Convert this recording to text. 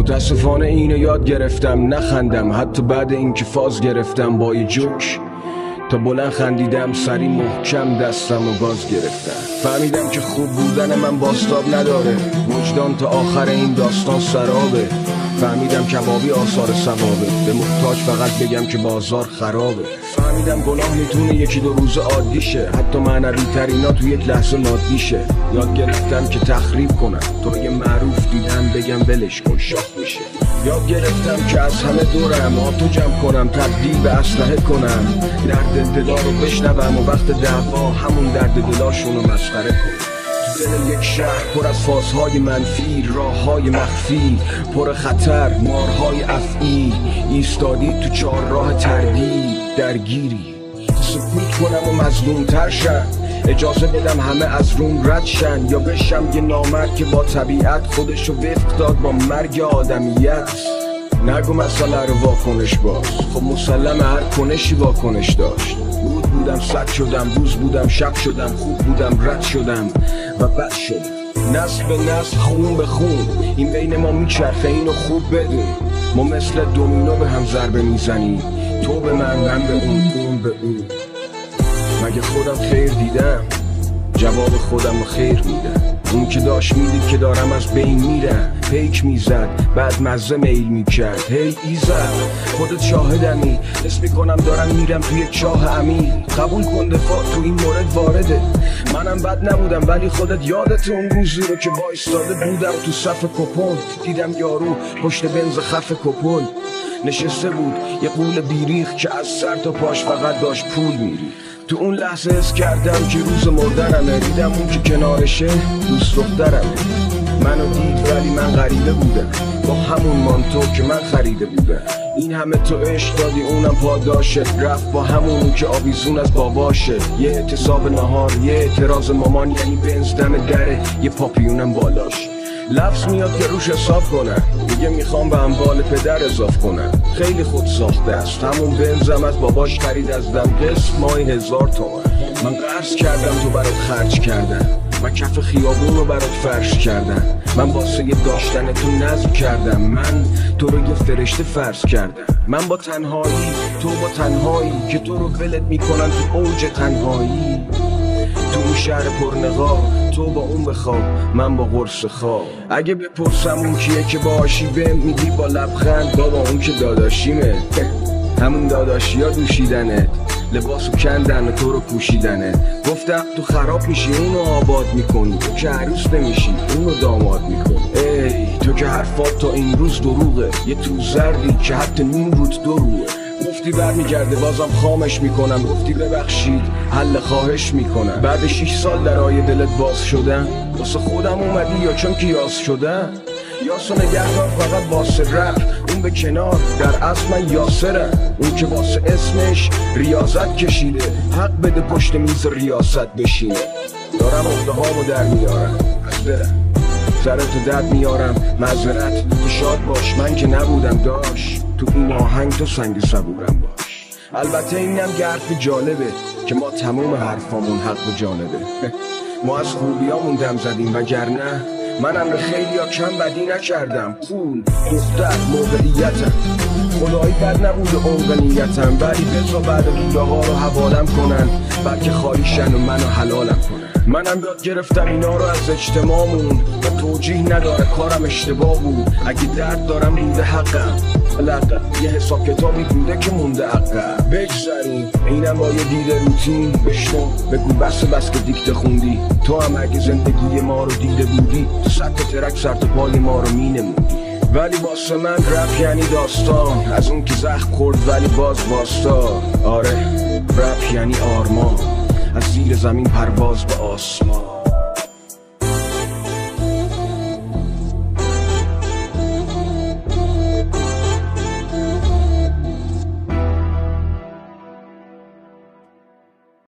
متاسفانه اینو یاد گرفتم نخندم، حتی بعد اینکه فاز گرفتم با یه جوک. تا بلند خندیدم سری محکم دستم و گاز گرفتم. فهمیدم که خوب بودن من باستاب نداره، وجدان تا آخر این داستان سرابه. فهمیدم کبابی آثار ثوابه، به محتاج فقط بگم که بازار خرابه. فهمیدم گناه میتونه یکی دو روز عادی شه، حتی معنوی ترینا تو یک لحظه مادی شه. یاد گرفتم که تخریب کنم، تو یه معروف دیدم بگم ولش کن شاخ میشه. یاد گرفتم که از همه دورم آتو جمع کنم، تبدیل به اسلحه کنم، درد دلا رو بشنوم و وقت دعوا همون درد دلاشون رو مسخره کنم. دل یک شهر پر از فازهای منفی، راههای مخفی پر خطر، مارهای افعی ایستادی تو چهارراه تردید درگیری. سکوت کنم و مظلوم تر شم، اجازه بدم همه از روم رد شن، یا بشم یه نامرد که با طبیعت خودشو وفق داد با مرگ آدمیت. نگو مسئله رو واکنش باز، خب مسلم هر کنشی واکنش داشت. بودم صد شدم، روز بودم شب شدم، خوب بودم رد شدم و بد شدم. نسل به نسل، خون به خون، این بین ما میچرخه اینو خوب بدون. ما مثل دومینو به هم ضربه میزنیم، تو به من به اون به اون. مگه خودم خیر دیدم؟ جواب خودم رو خیر میدم. اون که داشت میدید که دارم از بین میرم، پیک میزد بعد مزه میل میکرد. هی ایزد خودت شاهدمی، حس میکنم دارم میرم توی چاه عمیق. قبول کن دفاع تو این مورد وارده، منم بد نبودم ولی خودت یادت اون روزی رو که وایستاده بودم تو صف کپون. دیدم یارو پشت بنز خف کپون نشسته بود، یه قول بیریخ که از سر تا پاش فقط داشت پول میری. تو اون لحظه حس کردم که روز مردنمه، دیدم اون که کنارشه دوست دخترمه. منو دید ولی من غریبه بودم، با همون مانتو که من خریده بودم. این همه تو عشق دادی اونم پاداشه، رفت با همون که آویزون از باباشه. یه اعتصاب نهار، یه اعتراض مامان، یعنی بنز دم دره، یه پاپیونم بالاش. لفظ میاد که روش حساب کنم، میگه میخوام به اموال پدر اضاف کنم. خیلی خود ساخته است، همون بنزم از باباش خرید از دم، قسط ماهی 1000 تومن. من قرض کردم تو برات خرج کردم، من کف خیابون رو برات فرش کردم، من واسه داشتن تو نظم کردم، من تو رو یه فرشته فرض کردم. من با تنهایی، تو با تنهایی که تو رو ولت میکنن تو اوج تنهایی. تو اون شهر پرنقاب، تو با اون بخواب من با قرص خواب. اگه بپرسم اون کیه که باشی بهم میگی با لبخند بابا اون که داداشیمه. همون داداشی ها دوشیدنت، لباسو کندن و تو رو پوشیدنه. گفتم تو خراب میشی اونو آباد میکنی، تو که عروس نمیشی اونو داماد میکنی. ای تو که حرفات تا این روز دروغه، یه تو زردی که حتی نیم روت دو روه. گفتی برمیگرده بازم خامش میکنم، گفتی ببخشید حل خواهش میکنم. بعد 6 سال درای دلت باز شدم، واسه خودم اومدی یا چون که یاس شدم؟ یاسو نگهدار فقط واسه رپ، اون به کنار در اصل من یاسرم. اون که واسه اسمش ریاضت کشیده، حق بده پشت میز ریاست بشینه. دارم عهده هامو در میارم از دلم، سرتو درد میارم معذرت. تو شاد باش من که نبودم داشت، تو این آهنگ تو سنگ صبورم باش. البته اینم حرف جالبه که ما تموم حرفامون حق به جانبه. ما از خوبیامون دم زدیم وگرنه منم به خیلی ها کم بدی نکردم. پول، دختر، موقعیتم، خدایی بد نبوده عمق نیتم، ولی بذار بعد دوده ها رو حوالم کنن، بلکه خالیشن و منو حلالم کنن. منم یاد گرفتم اینا رو از اجتماعمون و توجیه نداره کارم اشتباه بود. اگه درد دارم بوده حقم، لقم یه حساب کتابی بوده که مونده عقب. بگذاریم اینم با یه دیده روتین، بشنو بگو بس که دیکته خوندی. تو هم اگه زندگی ما رو دیده بودی، تو صد ترک سر تا پای ما رو مینمودی. ولی واسه من رپ یعنی داستان، از اون که زخم خورد ولی باز واستا. آره رپ یعنی آرمان، از زیر زمین پرواز به آسمان.